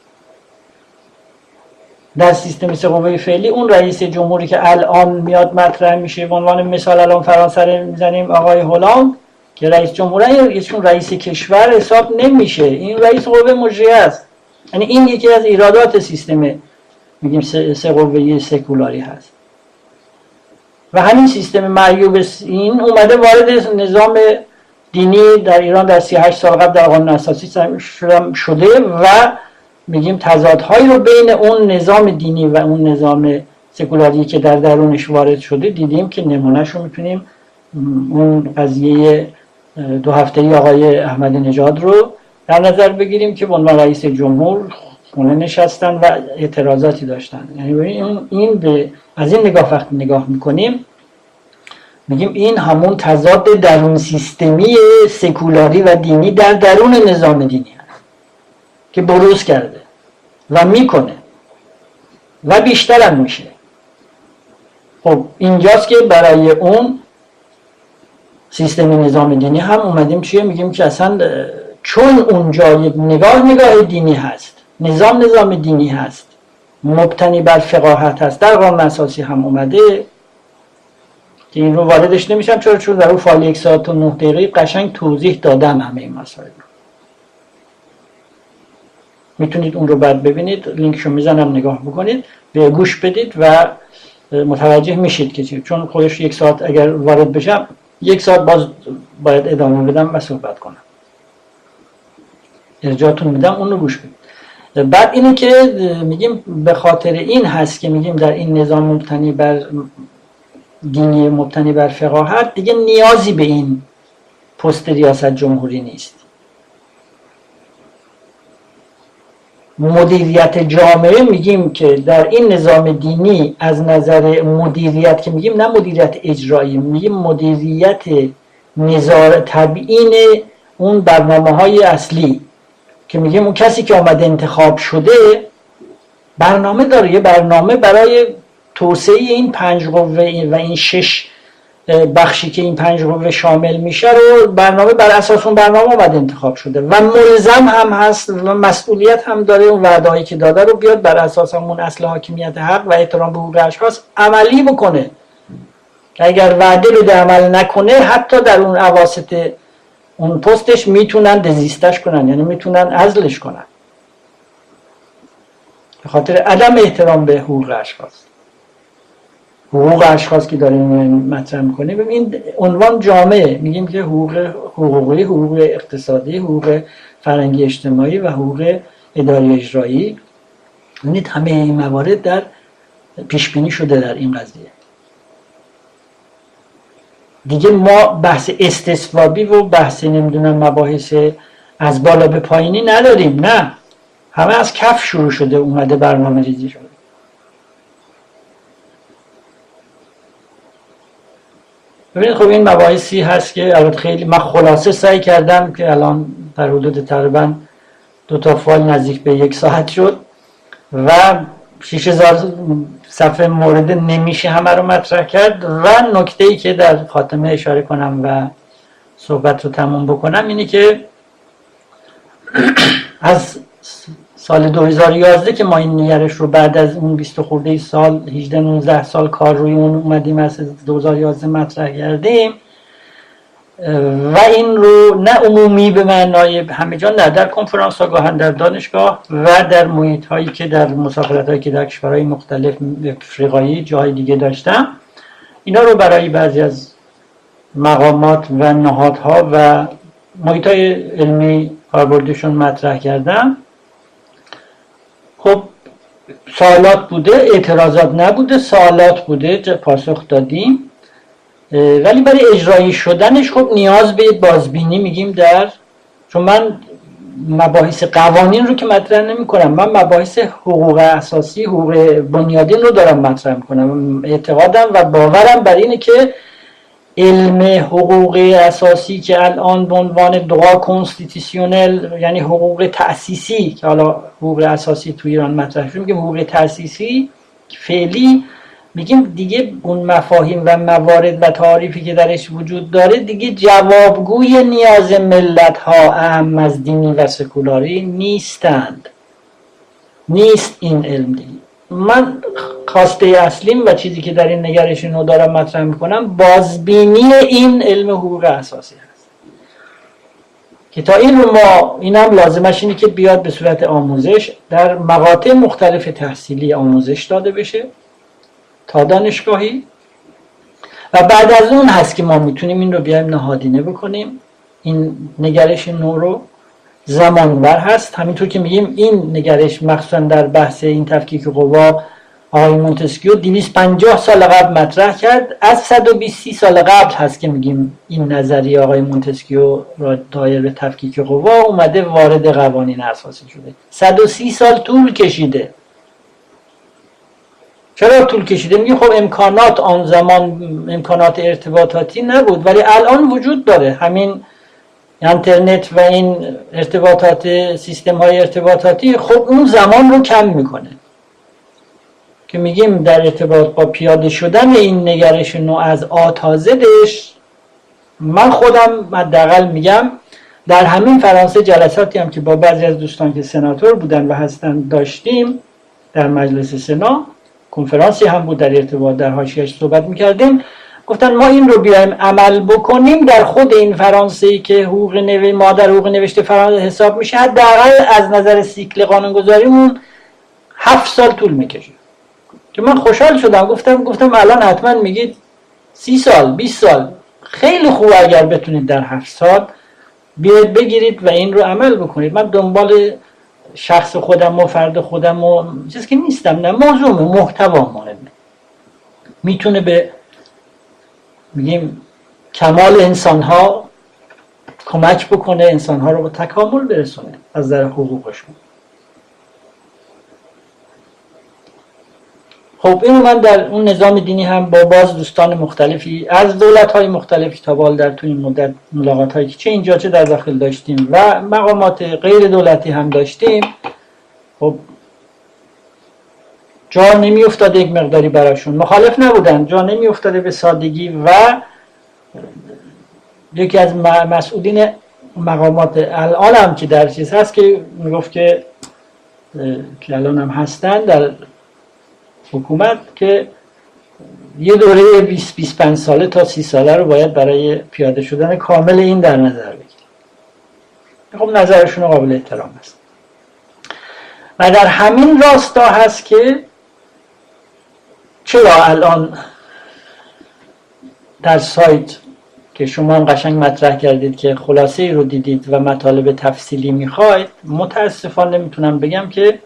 در سیستم سقوه‌ای فعلی اون رئیس جمهوری که الان میاد مطرح میشه، به عنوان مثال الان فرانسه رو میزنیم، آقای هولند که رئیس جمهوره، ایشون رئیس کشور حساب نمیشه، این رئیس قوه مجریه است. یعنی این یکی از ایرادات سیستم میگیم سه قوه سکولاری هست. و همین سیستم معیوب این اومده وارد نظام دینی در ایران در سی و هشت سال قبل در قانون اساسی شده و میگیم تضادهایی رو بین اون نظام دینی و اون نظام سکولاری که در درونش وارد شده دیدیم که نمونهش رو میتونیم اون قضیه دو هفته‌ای آقای احمدی نژاد رو در نظر بگیریم که به عنوان رئیس جمهور خونه نشستن و اعتراضاتی داشتن. یعنی این به از این نگاه وقتی نگاه میکنیم میگیم این همون تضاد درون سیستمی سکولاری و دینی در درون نظام دینی هست که بروز کرده و میکنه و بیشتر هم میشه. خب اینجاست که برای اون سیستم نظام دینی هم اومدیم چیه میگیم که اصلا چون اونجا یک نگاه نگاه دینی هست، نظام نظام دینی هست، مبتنی بر فقاهت هست، در قانون اساسی هم اومده که این رو واردش نمیشم چرا چون در اون فایل یک ساعت و نه دقیقه قشنگ توضیح دادم همه این مسائل رو. میتونید اون رو بعد ببینید، لینکشو میزنم نگاه بکنید، به گوش بدید و متوجه میشید که چی. چون خودش یک ساعت اگر وارد بشم یک ساعت باز باید ادامه بدم و صحبت کنم. ارجاعتون میدم اون رو گوش بدید. بعد اینه که میگیم به خاطر این هست که میگیم در این نظام مبتنی بر دینی مبتنی بر فقاهت دیگه نیازی به این پست ریاست جمهوری نیست. مدیریت جامعه میگیم که در این نظام دینی از نظر مدیریت که میگیم نه مدیریت اجرایی، میگیم مدیریت نظار تبیین اون برنامه های اصلی که میگیم اون کسی که آمده انتخاب شده برنامه داره، یه برنامه برای توسعه این پنج قوه و این شش بخشی که این پنج قوه شامل میشه رو برنامه بر اساس اون برنامه آمده انتخاب شده و ملزم هم هست و مسئولیت هم داره اون وعده‌هایی که داده رو بیاد بر اساس همون اصل حاکمیت حق و احترام به حقوق اشخاص عملی بکنه. اگر وعده بده عمل نکنه حتی در اون اواسط اون پستش میتونن دزیستش کنن، یعنی میتونن عزلش کنن به خاطر عدم احترام به حقوق اشخاص. حقوق اشخاص که داریم مطرح میکنیم ببین عنوان جامعه میگیم که حقوق حقوقی، حقوق اقتصادی، حقوق فرهنگی اجتماعی و حقوق اداری اجرایی، ببینید همه این موارد در پیش بینی شده در این قضیه. دیگه ما بحث استصوابی و بحث نمیدونم مباحث از بالا به پایینی نداریم، نه، همه از کف شروع شده اومده برنامه ریزی شده. ببینید خب این مباحثی هست که البته خیلی من خلاصه سعی کردم که الان در حدود تقریبا دو تا فایل نزدیک به یک ساعت شد و شش هزار صفحه مورد نمیشه همه رو مطرح کرد و نکته‌ای که در خاتمه اشاره کنم و صحبت رو تموم بکنم اینه که از سال دو هزار و یازده که ما این نگرش رو بعد از اون بیست خورده سال هجده نوزده سال کار روی اون اومدیم از دو هزار و یازده مطرح کردیم و این رو نه عمومی به معنای همه جا، نه در کنفرانس ها گاهن در دانشگاه و در محیط هایی که در مسافرت هایی که در کشورهای مختلف افریقایی جاهای دیگه داشتم، اینا رو برای بعضی از مقامات و نهادها و محیط های علمی کاربردشون مطرح کردم. خب سوالات بوده، اعتراضات نبوده، سوالات بوده، پاسخ دادیم، ولی برای اجرایی شدنش خب نیاز به بازبینی میگیم در، چون من مباحث قوانین رو که مطرح نمی کنم، من مباحث حقوق اساسی، حقوق بنیادین رو دارم مطرح میکنم. اعتقادم و باورم بر اینه که علم حقوق اساسی که الان به عنوان دعا کنستیتیسیونل، یعنی حقوق تأسیسی که حالا حقوق اساسی تو ایران مطرح شد، میگیم حقوق تأسیسی فعلی، میگیم دیگه اون مفاهیم و موارد و تعاریفی که درش وجود داره دیگه جوابگوی نیاز ملت ها اهم از دینی و سکولاری نیستند. نیست این علم دیگه. من خواسته اصلیم و چیزی که در این نگرش نو دارم مطرح میکنم بازبینی این علم حقوق اساسی هست که تا این رو ما، این هم لازمش اینه که بیاد به صورت آموزش در مقاطع مختلف تحصیلی آموزش داده بشه تا دانشگاهی و بعد از اون هست که ما میتونیم این رو بیایم نهادینه بکنیم. این نگرش نو رو زمانبر هست، همینطور که میگیم این نگرش مخصوصا در بحث این تفکیک قوا آقای مونتسکیو دویست و پنجاه سال قبل مطرح کرد. از صد و بیست سال قبل هست که میگیم این نظریه آقای مونتسکیو را دایر به تفکیک قوا اومده وارد قوانین اساسی شده. صد و سی سال طول کشیده. چرا طول کشیده؟ میگه خب امکانات آن زمان امکانات ارتباطاتی نبود، ولی الان وجود داره. همین اینترنت و این ارتباطات، سیستم های ارتباطاتی خب اون زمان رو کم میکنه که میگیم در ارتباط با پیاده شدن این نگرش نو از آ تا زدش. من خودم حداقل میگم در همین فرانسه جلساتی هم که با بعضی از دوستان که سناتور بودن و هستن داشتیم در مجلس سنا، کنفرانسی هم بود در ارتباط در حاشیه‌اش صحبت میکردیم، گفتن ما این رو بیایم عمل بکنیم در خود این فرانسه‌ای که حقوق نوشته مادر حقوق نوشته فرانسه حساب میشه، حداقل از نظر سیکل قانونگذاریمون هفت سال طول میکشه. که من خوشحال شدم، گفتم گفتم الان حتما میگید سی سال بیست سال، خیلی خوب اگر بتونید در هفت سال بیاید بگیرید و این رو عمل بکنید. من دنبال شخص خودم و فرد خودم و چیزی که نیستم، نه، موضوع محتوا مهمه، میتونه به میگیم کمال انسان‌ها کمک بکنه، انسان‌ها رو به تکامل برسونه از نظر حقوقشون. خب اینو من در اون نظام دینی هم با باز دوستان مختلفی از دولت‌های مختلفی تا بال در تو این مدت ملاقات‌هایی که چه اینجا چه در داخل داشتیم و مقامات غیر دولتی هم داشتیم، خب جا نمی افتاده یک مقداری براشون، مخالف نبودن، جا نمی افتاده به سادگی. و یکی از مسئولین مقامات الان هم که در چیز هست که میگفت که که الان هم هستن در حکومت که یه دوره بیست بیست و پنج ساله تا سی ساله رو باید برای پیاده شدن کامل این در نظر بگیریم. خب نظرشون قابل احترام است. و در همین راستا هست که چرا الان در سایت که شما هم قشنگ مطرح کردید که خلاصه ای رو دیدید و مطالب تفصیلی میخواید، متاسفانه میتونم بگم که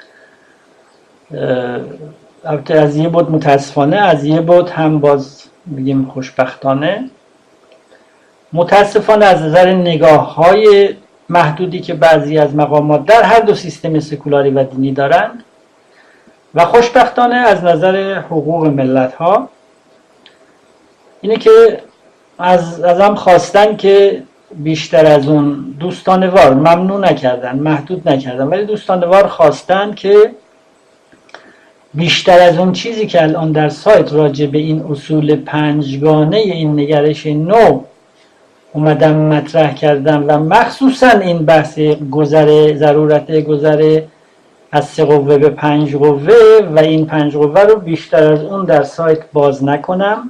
البته از یه بود متاسفانه، از یه بود هم باز بگیم خوشبختانه، متاسفانه از نظر نگاه های محدودی که بعضی از مقامات در هر دو سیستم سکولاری و دینی دارند و خوشبختانه از نظر حقوق ملت ها، اینه که از ازم خواستن که بیشتر از اون دوستانه وار، ممنوع نکردن، محدود نکردن، ولی دوستانه وار خواستن که بیشتر از اون چیزی که الان در سایت راجع به این اصول پنجگانه این نگرش نو اومدم مطرح کردم و مخصوصا این بحث گذر ضرورت گذر از سه قوه به پنج قوه و این پنج قوه رو بیشتر از اون در سایت باز نکنم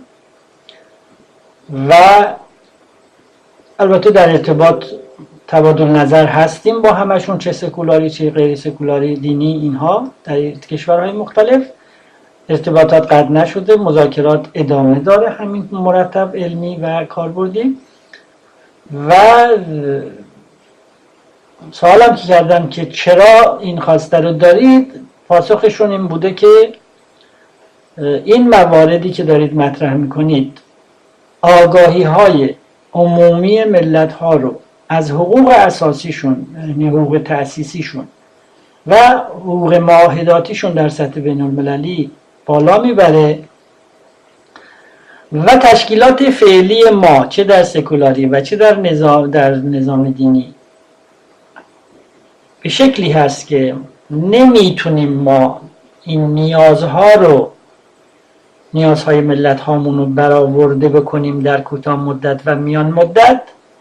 و البته در ارتباط تبادل نظر هستیم با همشون، چه سکولاری چه غیر سکولاری، دینی، اینها در کشورهای مختلف ارتباطات قطع نشده، مذاکرات ادامه داره همین مرتب علمی و کاربردی. و سوالم که کردم که چرا این خواسته رو دارید، پاسخشون این بوده که این مواردی که دارید مطرح میکنید آگاهی های عمومی ملت ها رو از حقوق اساسیشون، یعنی حقوق تأسیسیشون و حقوق معاهداتیشون در سطح بین المللی بالا میبره و تشکیلات فعلی ما چه در سکولاری و چه در نظام در نظام دینی به شکلی هست که نمیتونیم ما این نیازها رو نیازهای ملت هامون رو برآورده بکنیم در کوتاه مدت و میان مدت.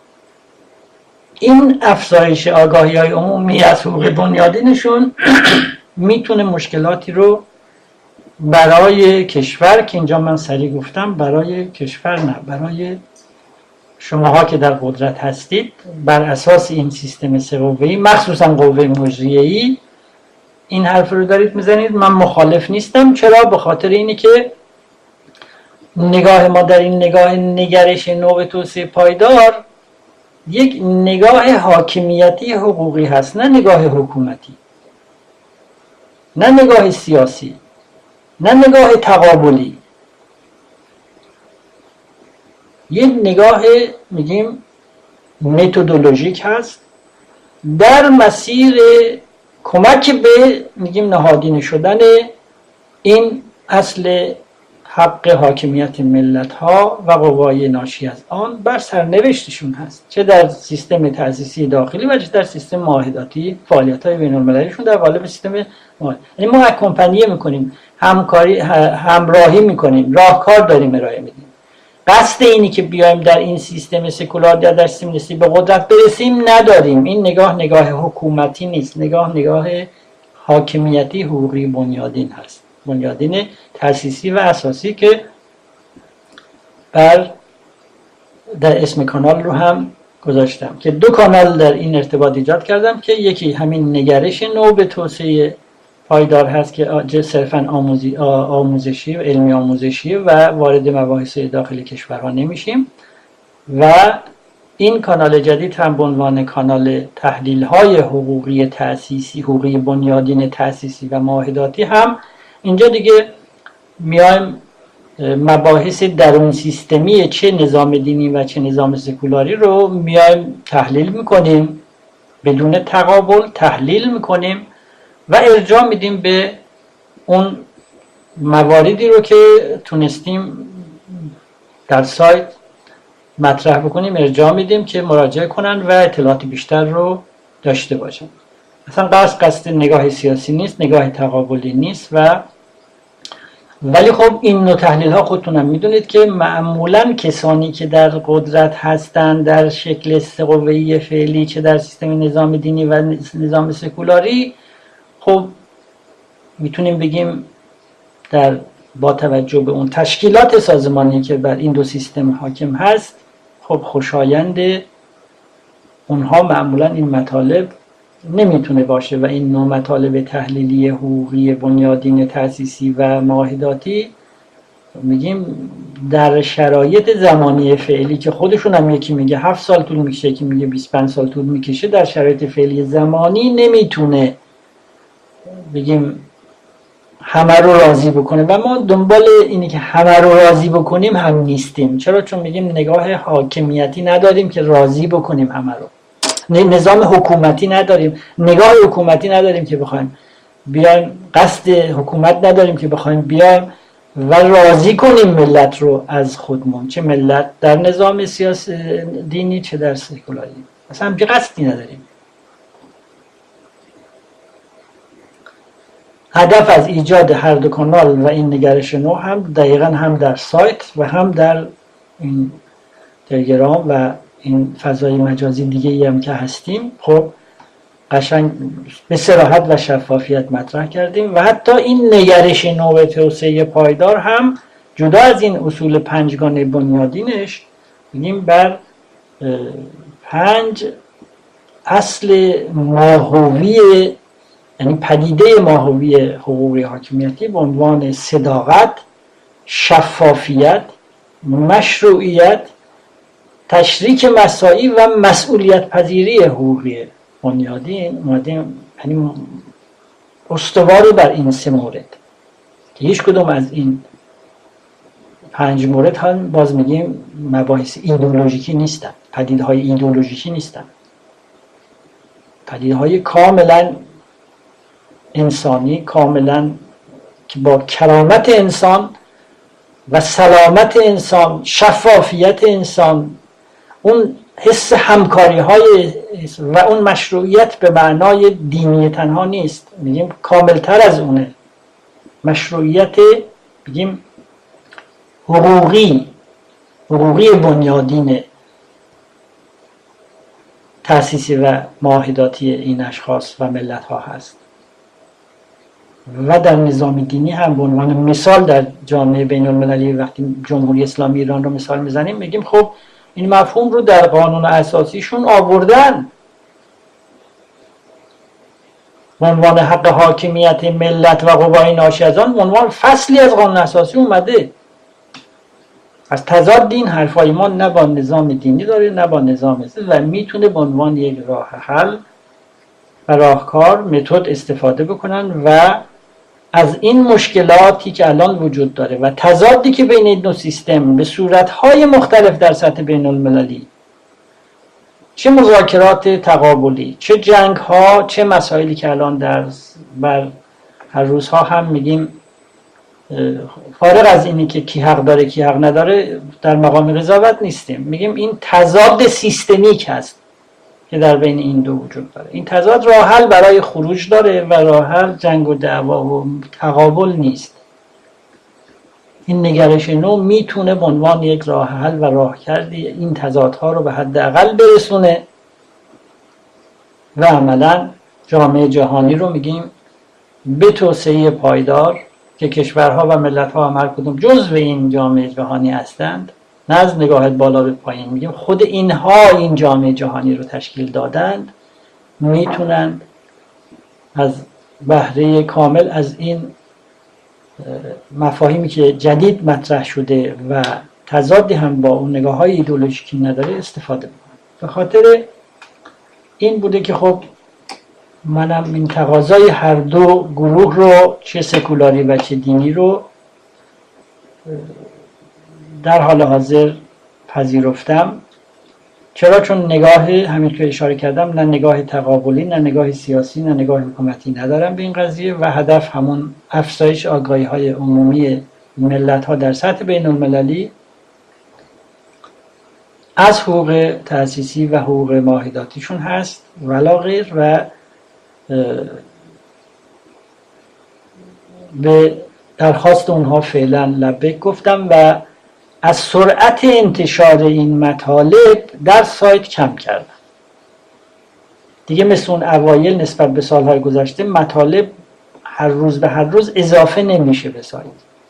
این افزایش آگاهی های عمومی از حقوق بنیادینشون میتونه مشکلاتی رو برای کشور، که اینجا من سریع گفتم برای کشور نه، برای شماها که در قدرت هستید بر اساس این سیستم سه قوه‌ای، مخصوصا قوه مجریه‌ای، این حرف رو دارید میزنید. من مخالف نیستم. چرا؟ به خاطر اینه که نگاه ما در این نگاه نگرش نو به توسعه پایدار یک نگاه حاکمیتی حقوقی هست، نه نگاه حکومتی، نه نگاه سیاسی، نه نگاه تقابلی. یک نگاه میگیم متدولوژیک هست در مسیر کمک به میگیم نهادینه شدن این اصل حق حاکمیت ملت ها و قوای ناشی از آن بر سرنوشتشون هست، چه در سیستم تأسیسی داخلی و چه در سیستم معاهداتی، فعالیت های بین المللیشون در قالب سیستم معاهداتی. یعنی ما اکومپانیه میکنیم، همکاری همراهی میکنیم، راهکار داریم ارائه میدیم. قصد اینی که بیایم در این سیستم سکولار یا در سیستم نسبی به قدرت برسیم نداریم. این نگاه نگاه حکومتی نیست، نگاه نگاه حاکمیتی حقوقی بنیادین هست، بنیادین تأسیسی و اساسی که بر در اسم کانال رو هم گذاشتم که دو کانال در این ارتباط ایجاد کردم که یکی همین نگرش نو به توسعه پایدار هست که صرفاً آموزی آموزشی و علمی آموزشی و وارد مباحث داخل کشورها نمیشیم، و این کانال جدید هم به عنوان کانال تحلیل های حقوقی تأسیسی، حقوقی بنیادین تأسیسی و معاهداتی هم اینجا دیگه میایم مباحث درون سیستمی چه نظام دینی و چه نظام سکولاری رو میایم تحلیل میکنیم، بدون تقابل تحلیل میکنیم و ارجاع میدیم به اون مواردی رو که تونستیم در سایت مطرح بکنیم، ارجاع میدیم که مراجعه کنن و اطلاعات بیشتر رو داشته باشن. اصلا قصد قصد نگاه سیاسی نیست، نگاه تقابلی نیست. و ولی خب این نوع تحلیل ها خودتون هم میدونید که معمولا کسانی که در قدرت هستند در شکل سه قوه‌ای فعلی، چه در سیستم نظام دینی و نظام سکولاری، خب میتونیم بگیم در با توجه به اون تشکیلات سازمانی که بر این دو سیستم حاکم هست، خب خوشایند اونها معمولا این مطالب نمیتونه باشه و این نوع مطالب تحلیلی حقوقی بنیادین تأسیسی و معاهداتی میگیم در شرایط زمانی فعلی که خودشون هم یکی میگه هفت سال طول میکشه، یکی میگه بیست و پنج سال طول میکشه، در شرایط فعلی زمانی نمیتونه بگیم همه رو راضی بکنه و ما دنبال اینی که همه رو راضی بکنیم هم نیستیم. چرا؟ چون میگیم نگاه حاکمیتی نداریم که راضی بکنیم همه رو، نظام حکومتی نداریم، نگاه حکومتی نداریم که بخوایم بیایم، قصد حکومت نداریم که بخوایم بیایم و راضی کنیم ملت رو از خودمون، چه ملت در نظام سیاسی دینی چه در سکولاری. اصلا همچه قصدی نداریم. هدف از ایجاد هر دو کانال و این نگرش نو هم دقیقا هم در سایت و هم در این تلگرام و این فضای مجازی دیگه ای هم که هستیم، خب قشنگ به صراحت و شفافیت مطرح کردیم و حتی این نگرش نو توسعه پایدار هم جدا از این اصول پنجگانه بنیادینش میگیم بر پنج اصل ماهوی، یعنی پدیده ماهوی حقوقی حاکمیتی به عنوان صداقت، شفافیت، مشروعیت، تشریک مساعی و مسئولیت پذیری حقوقی بنیادی اومدیم، یعنی استوار بر این سه مورد که هیچ کدوم از این پنج مورد هم باز میگیم مباحث ایدئولوژیکی نیستن، پدیدهای ایدئولوژیکی نیستن، پدیدهای کاملا انسانی، کاملا که با کرامت انسان و سلامت انسان، شفافیت انسان، اون حس همکاری های و اون مشروعیت به معنای دینی تنها نیست، میگیم کاملتر از اونه، مشروعیت میگیم حقوقی، حقوقی بنیادین تأسیسی و معاهداتی این اشخاص و ملت ها هست. و در نظام دینی هم به عنوان مثال در جامعه بین المللی وقتی جمهوری اسلامی ایران رو مثال میزنیم میگیم خب این مفهوم رو در قانون اساسیشون آوردن به عنوان حق حاکمیت ملت و قوای ناشی از آن، به عنوان فصلی از قانون اساسی اومده. از تضاد این حرفای ما نه با نظام دینی داره نه با نظام اسلامی و میتونه به عنوان یک راه حل و راهکار متد استفاده بکنن و از این مشکلاتی که الان وجود داره و تضادی که بین این دو سیستم به صورتهای مختلف در سطح بین المللی، چه مذاکرات تقابلی، چه جنگ ها، چه مسائلی که الان در بر هر روزها هم میگیم فارغ از اینی که کی حق داره کی حق نداره در مقام قضاوت نیستیم، میگیم این تضاد سیستمیک هست که در بین این دو وجود داره. این تضاد راه حل برای خروج داره و راه حل جنگ و دعوا و تقابل نیست. این نگرش نو میتونه به عنوان یک راه حل و راهکردی این تضادها رو به حداقل برسونه و عملا جامعه جهانی رو میگیم به توسعه پایدار که کشورها و ملت‌ها هم هر کدوم جزو این جامعه جهانی هستند، نه از نگاه بالا به پایین، میگیم خود اینها این جامعه جهانی رو تشکیل دادند، میتونند از بهره کامل از این مفاهیمی که جدید مطرح شده و تضادی هم با اون نگاه های ایدئولوژیکی نداره استفاده بکنند. به خاطر این بوده که خب منم این تقاضای هر دو گروه رو، چه سکولاری و چه دینی رو، در حال حاضر پذیرفتم. چرا؟ چون نگاه همین که اشاره کردم نه نگاه تقابلی، نه نگاه سیاسی، نه نگاه حکومتی ندارم به این قضیه و هدف همون افزایش آگاهی های عمومی ملت ها در سطح بین المللی از حقوق تأسیسی و حقوق معاهداتیشون هست ولا غیر و به درخواست اونها فعلا لبیک گفتم و از سرعت انتشار این مطالب در سایت کم کردم. دیگه مثل اون اوایل نسبت به سالهای گذشته مطالب هر روز به هر روز اضافه نمیشه به سایت.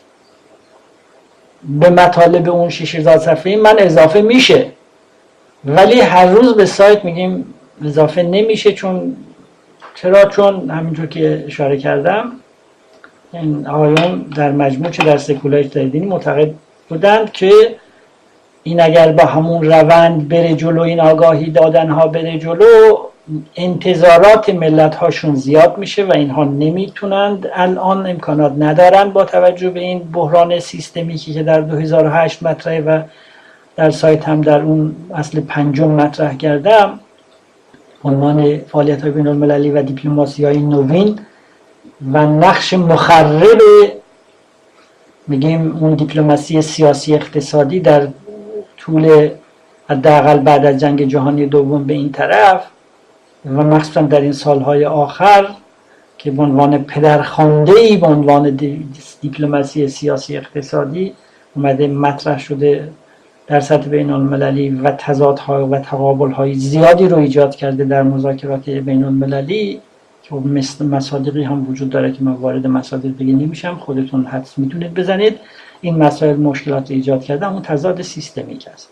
به مطالب اون شش هزار صفحه‌ای من اضافه میشه ولی هر روز به سایت میگیم اضافه نمیشه. چون چرا؟ چون همینطور که اشاره کردم این آقایون در مجموع چه در سکولار چه در دینی معتقد بودند که این اگر با همون روند بره جلو، این آگاهی دادن ها بره جلو، انتظارات ملت هاشون زیاد میشه و اینها نمیتونند، الان امکانات ندارن با توجه به این بحران سیستمیکی که در دو هزار و هشت مطرحه و در سایت هم در اون اصل پنجم مطرح کردم، عنوان فعالیت های بین المللی و دیپلماسی های نوین و نقش مخرب میگیم اون دیپلماسی سیاسی اقتصادی در طول حداقل بعد از جنگ جهانی دوم به این طرف و مخصوصا در این سالهای آخر که به عنوان پدرخوانده‌ای به عنوان دی دیپلماسی سیاسی اقتصادی اومده مطرح شده در سطح بین المللی و تضادها و تقابل‌های زیادی رو ایجاد کرده در مذاکرات بین المللی که مثل مصادیقی هم وجود داره که من وارد مصادیق دیگه نمیشم، خودتون حدس میتونید بزنید. این مسائل مشکلات ایجاد کرده، اون تضاد سیستمیک است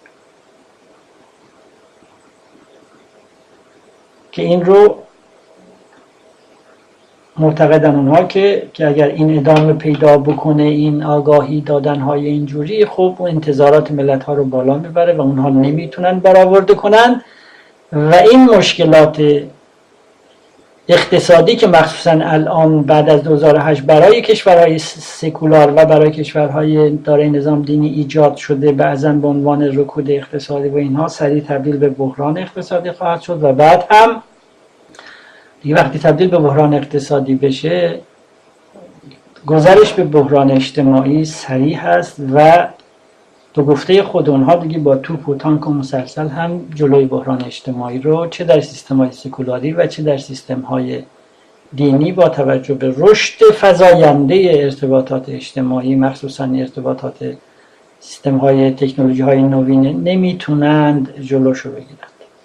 که این رو معتقدن اونها که که اگر این ادامه پیدا بکنه این آگاهی دادنهای اینجوری، خب انتظارات ملت ها رو بالا میبره و اونها نمیتونن برآورده کنن و این مشکلات اقتصادی که مخصوصا الان بعد از دو هزار و هشت برای کشورهای سکولار و برای کشورهای دارای نظام دینی ایجاد شده، بعضا به عنوان رکود اقتصادی و اینها سریع تبدیل به بحران اقتصادی خواهد شد و بعد هم دیگه وقتی تبدیل به بحران اقتصادی بشه گذرش به بحران اجتماعی سریع هست و دو گفته خود اونها دیگه با توپ و تانک و مسلسل هم جلوی بحران اجتماعی رو چه در سیستم‌های سکولاری و چه در سیستم‌های دینی با توجه به رشد فزاینده ارتباطات اجتماعی، مخصوصا ارتباطات سیستم‌های تکنولوژی‌های نوین، نمیتونند جلوشو بگیرند.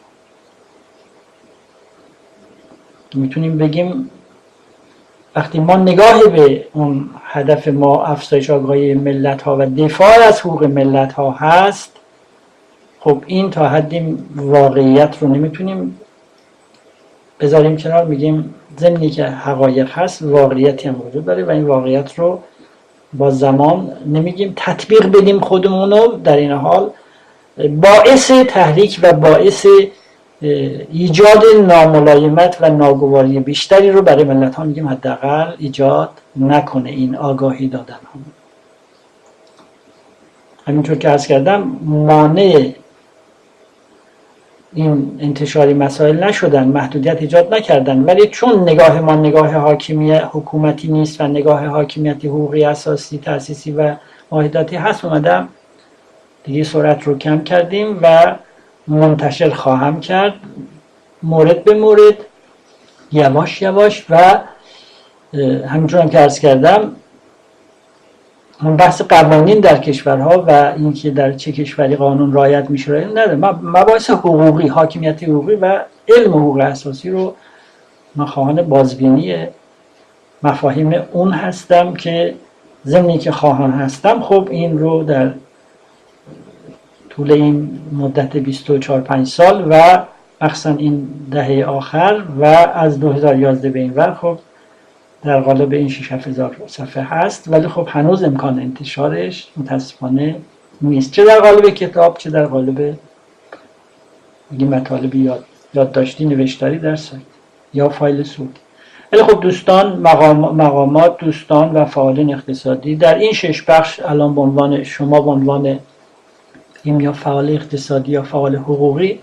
میتونیم بگیم وقتی ما نگاه به اون هدف ما افزایش آگاهی ملت ها و دفاع از حقوق ملت ها هست، خب این تا حدی واقعیت رو نمیتونیم بذاریم کنار. میگیم ضمنی که حقایق هست واقعیتی هم وجود داره و این واقعیت رو با زمان نمیگیم تطبیق بدیم خودمونو، در این حال باعث تحریک و باعث ایجاد ناملایمت و ناگواری بیشتری رو برای ملت ها میگیم حداقل ایجاد نکنه این آگاهی دادن ها. همینطور که عرض کردم مانع این انتشاری مسائل نشدن، محدودیت ایجاد نکردن، ولی چون نگاه ما نگاه حاکمیت حکومتی نیست و نگاه حاکمیتی حقوقی اساسی تأسیسی و واحداتی هست، اومدم دیگه سرعت رو کم کردیم و منتشر خواهم کرد مورد به مورد، یواش یواش و همینطور هم که عرض کردم اون بحث قوانین در کشورها و اینکه در چه کشوری قانون رعایت میشه نداره، مباحث حقوقی، حاکمیت حقوقی و علم حقوق اساسی رو من خواهان بازبینی مفاهیم اون هستم که ضمنی که خواهان هستم. خب این رو در طول این مدت بیست و چهار پنج سال و مخصوصا این دهه آخر و از دو هزار و یازده به این ور خب در قالب این شش هزار صفحه هست، ولی خب هنوز امکان انتشارش متاسفانه نیست، چه در قالب کتاب چه در قالب مطالب یاد یادداشتی نوشتاری در سایت یا فایل صوتی. ولی خب دوستان، مقام، مقامات، دوستان و فعالین اقتصادی در این شش بخش الان به عنوان شما به عنوان این یا فعال اقتصادی یا فعال حقوقی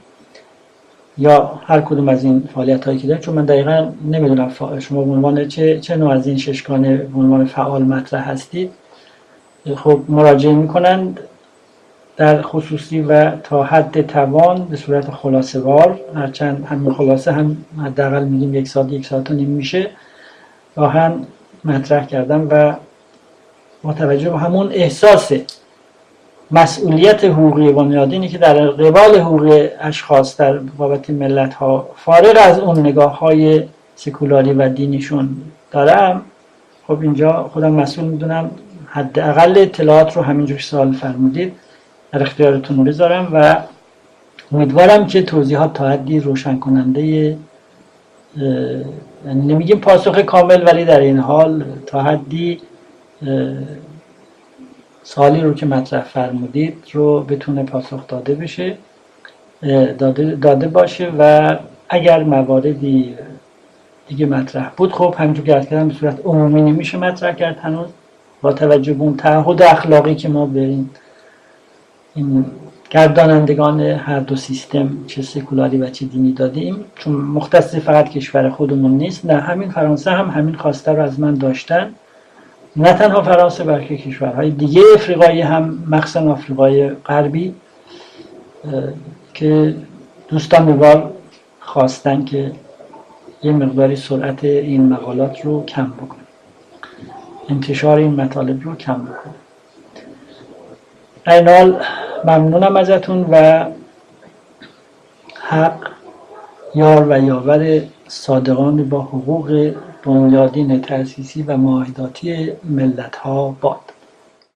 یا هر کدوم از این فعالیت هایی که دارید، چون من دقیقا نمیدونم شما به عنوان چه چه نوع از این ششگانه به عنوان فعال مطرح هستید، خب مراجعه میکنند در خصوصی و تا حد توان به صورت خلاصه وار، هرچند همین خلاصه هم حداقل میگیم یک ساعت یک ساعت و نیم میشه، راهن مطرح کردم و با توجه به همون احساس مسئولیت حقوقی بنیادینی که در قبال حقوق اشخاص در بابت ملت ها فارغ از اون نگاه های سکولاری و دینیشون دارم، خب اینجا خودم مسئول میدونم حداقل اطلاعات رو همینجور سوال فرمودید در اختیارتون بذارم و امیدوارم که توضیحات تا حدی روشن کننده، نمیگیم پاسخ کامل، ولی در این حال تا حدی سوالی رو که مطرح فرمودید رو بتونه پاسخ داده بشه داده, داده باشه و اگر مواردی دیگه مطرح بود خب همینجور که عرض کردم به صورت عمومی نمیشه مطرح کرد هنوز، با توجه به اون تعهد اخلاقی که ما به این, این گردانندگان هر دو سیستم چه سکولاری و چه دینی دادیم، چون مختص فقط کشور خودمون نیست، نه همین فرانسه هم همین خواسته رو از من داشتن نه تنها فرانسه بلکه کشورهای دیگه افریقایی هم، مخصوصا آفریقای غربی، که دوستان به بار خواستن که یه مقداری سرعت این مقالات رو کم بکنه، انتشار این مطالب رو کم بکنه. این حال ممنونم ازتون و حق یار و یاور صادقان با حقوق بنیادین تأسیسی و معاهداتی ملت‌ها باد.